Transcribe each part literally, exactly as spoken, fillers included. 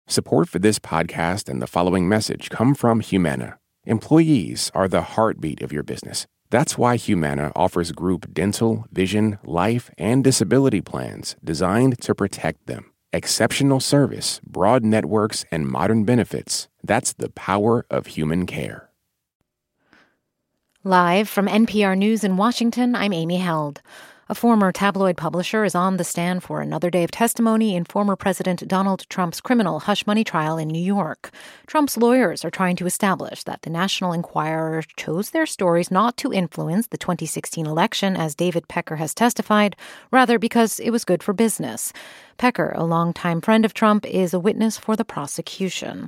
Support for this podcast and the following message come from Humana. Employees are the heartbeat of your business. That's why Humana offers group dental, vision, life, and disability plans designed to protect them. Exceptional service, broad networks, and modern benefits. That's the power of human care. Live from N P R News in Washington, I'm Amy Held. A former tabloid publisher is on the stand for another day of testimony in former President Donald Trump's criminal hush money trial in New York. Trump's lawyers are trying to establish that the National Enquirer chose their stories not to influence the twenty sixteen election, as David Pecker has testified, rather because it was good for business. Pecker, a longtime friend of Trump, is a witness for the prosecution.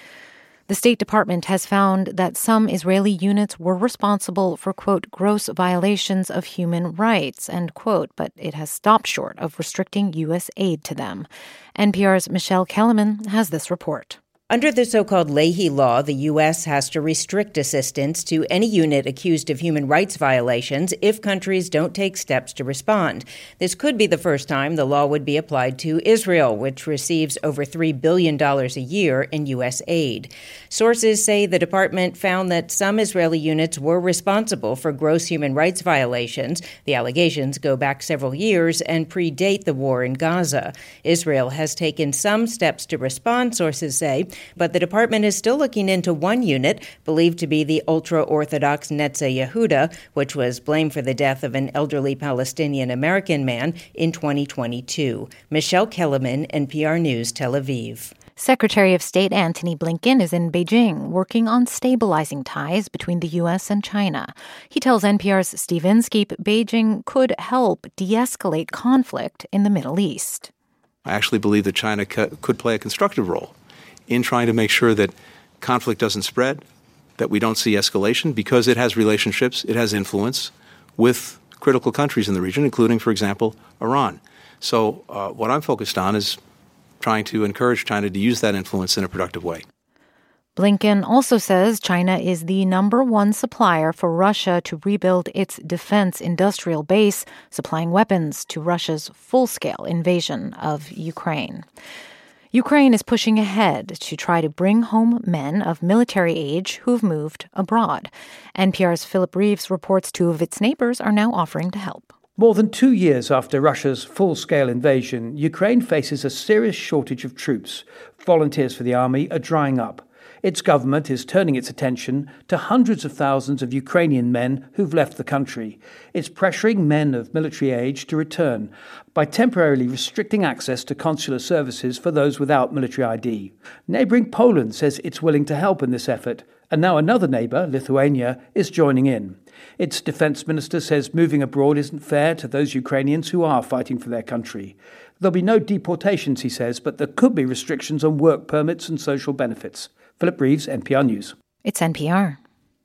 The State Department has found that some Israeli units were responsible for, quote, gross violations of human rights, end quote, but it has stopped short of restricting U S aid to them. N P R's Michelle Kellerman has this report. Under the so-called Leahy Law, the U S has to restrict assistance to any unit accused of human rights violations if countries don't take steps to respond. This could be the first time the law would be applied to Israel, which receives over three billion dollars a year in U S aid. Sources say the department found that some Israeli units were responsible for gross human rights violations. The allegations go back several years and predate the war in Gaza. Israel has taken some steps to respond, sources say, but the department is still looking into one unit, believed to be the ultra-Orthodox Netzeh Yehuda, which was blamed for the death of an elderly Palestinian-American man in twenty twenty-two. Michelle Kellerman, N P R News, Tel Aviv. Secretary of State Antony Blinken is in Beijing working on stabilizing ties between the U S and China. He tells N P R's Steve Inskeep Beijing could help de-escalate conflict in the Middle East. I actually believe that China could play a constructive role in trying to make sure that conflict doesn't spread, that we don't see escalation, because it has relationships, it has influence with critical countries in the region, including, for example, Iran. So uh, what I'm focused on is trying to encourage China to use that influence in a productive way. Blinken also says China is the number one supplier for Russia to rebuild its defense industrial base, supplying weapons to Russia's full-scale invasion of Ukraine. Ukraine is pushing ahead to try to bring home men of military age who've moved abroad. N P R's Philip Reeves reports two of its neighbors are now offering to help. More than two years after Russia's full-scale invasion, Ukraine faces a serious shortage of troops. Volunteers for the army are drying up. Its government is turning its attention to hundreds of thousands of Ukrainian men who've left the country. It's pressuring men of military age to return by temporarily restricting access to consular services for those without military I D. Neighbouring Poland says it's willing to help in this effort, and now another neighbour, Lithuania, is joining in. Its defence minister says moving abroad isn't fair to those Ukrainians who are fighting for their country. There'll be no deportations, he says, but there could be restrictions on work permits and social benefits. Philip Reeves, N P R News. It's N P R.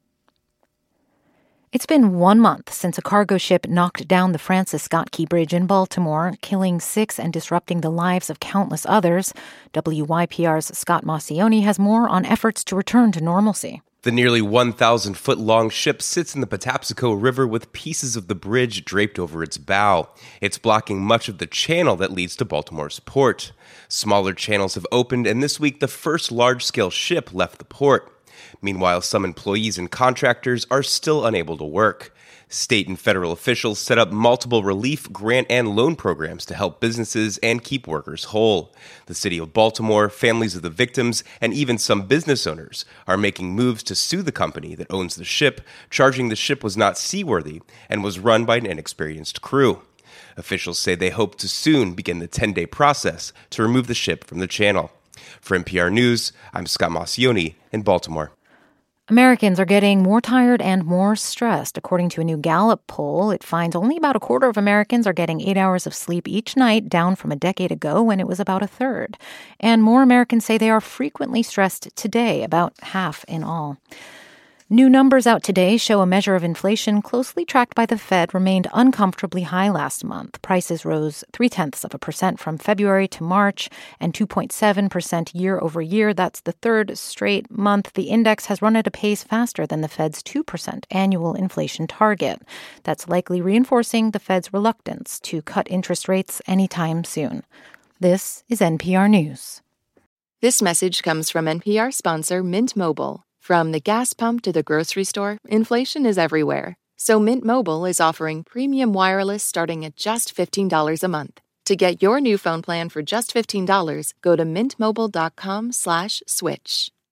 It's been one month since a cargo ship knocked down the Francis Scott Key Bridge in Baltimore, killing six and disrupting the lives of countless others. W Y P R's Scott Maucione has more on efforts to return to normalcy. The nearly one thousand foot long ship sits in the Patapsco River with pieces of the bridge draped over its bow. It's blocking much of the channel that leads to Baltimore's port. Smaller channels have opened, and this week the first large-scale ship left the port. Meanwhile, some employees and contractors are still unable to work. State and federal officials set up multiple relief, grant, and loan programs to help businesses and keep workers whole. The city of Baltimore, families of the victims, and even some business owners are making moves to sue the company that owns the ship, charging the ship was not seaworthy and was run by an inexperienced crew. Officials say they hope to soon begin the ten-day process to remove the ship from the channel. For N P R News, I'm Scott Maucione in Baltimore. Americans are getting more tired and more stressed. According to a new Gallup poll, it finds only about a quarter of Americans are getting eight hours of sleep each night, down from a decade ago when it was about a third. And more Americans say they are frequently stressed today, about half in all. New numbers out today show a measure of inflation closely tracked by the Fed remained uncomfortably high last month. Prices rose three-tenths of a percent from February to March and two point seven percent year over year. That's the third straight month the index has run at a pace faster than the Fed's two percent annual inflation target. That's likely reinforcing the Fed's reluctance to cut interest rates anytime soon. This is N P R News. This message comes from N P R sponsor Mint Mobile. From the gas pump to the grocery store, inflation is everywhere. So Mint Mobile is offering premium wireless starting at just fifteen dollars a month. To get your new phone plan for just fifteen dollars, go to mintmobile.com slash switch.